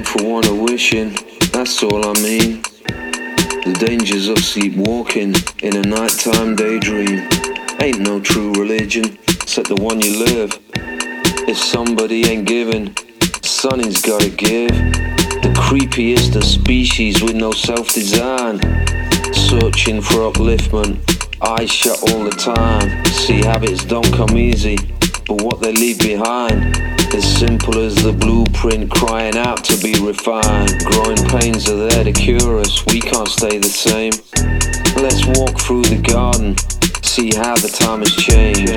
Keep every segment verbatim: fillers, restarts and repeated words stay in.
for want of wishing, that's all I mean. The dangers of sleepwalking in a nighttime daydream. Ain't no true religion, except the one you live. If somebody ain't giving, something's gotta give. The creepiest of species with no self-design, searching for upliftment, eyes shut all the time. See, habits don't come easy, but what they leave behind is simple as the blueprint crying out to be refined. Growing pains are there to cure us, we can't stay the same. Let's walk through the garden, see how the time has changed.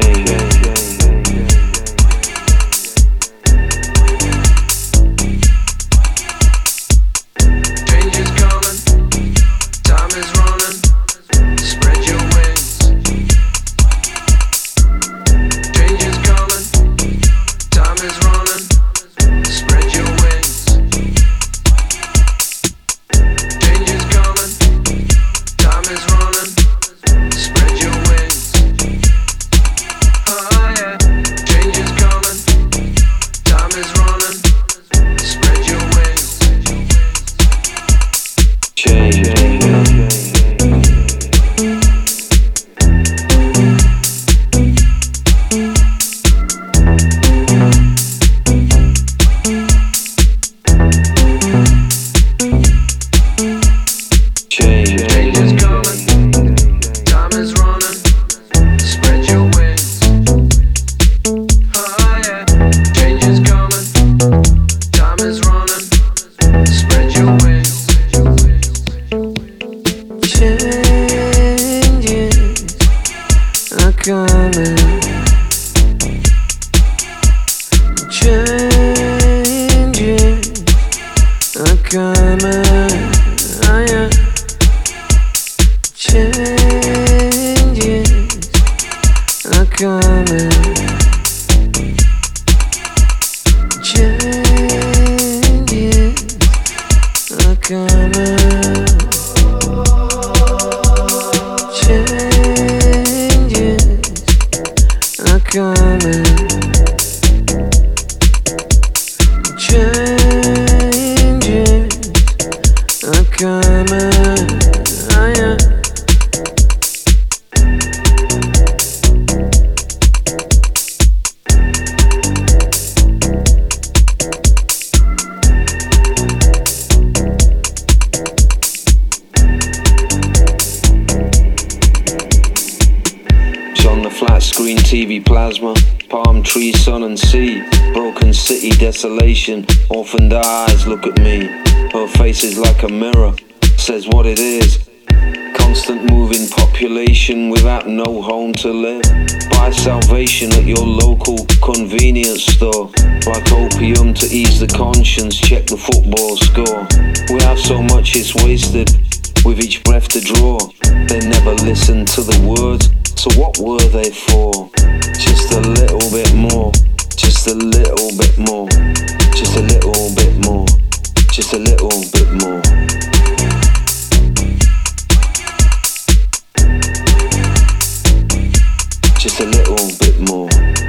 Desolation, orphaned eyes look at me. Her face is like a mirror, says what it is. Constant moving population without no home to live. Buy salvation at your local convenience store. Like opium to ease the conscience, check the football score. We have so much it's wasted, with each breath to draw. They never listened to the words, so what were they for? Just a little bit more. Just a little bit more, just a little bit more, just a little bit more. Just a little bit more.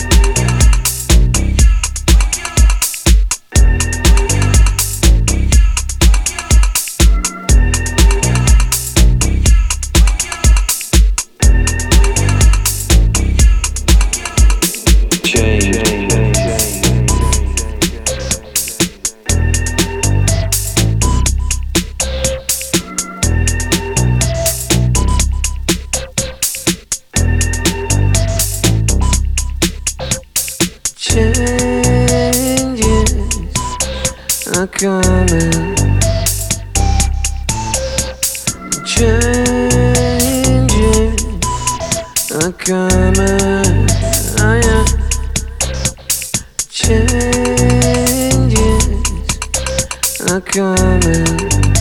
Coming, changes are coming, oh yeah. Changes are coming,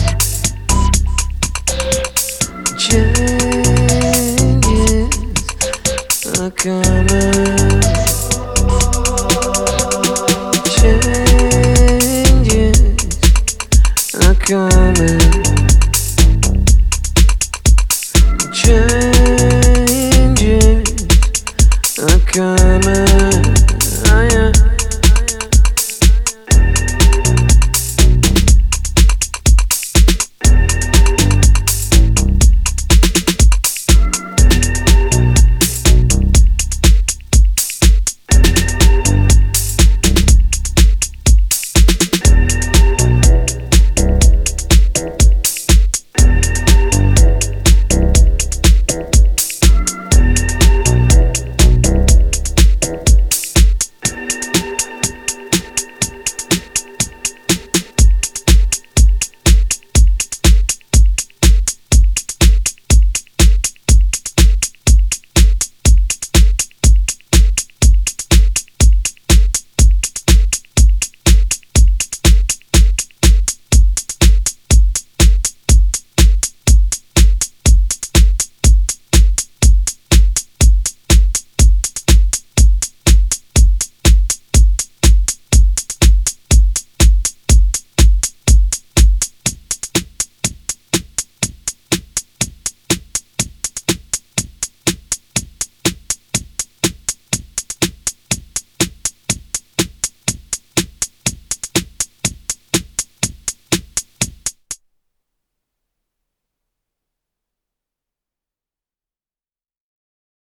changes are coming, changes are coming.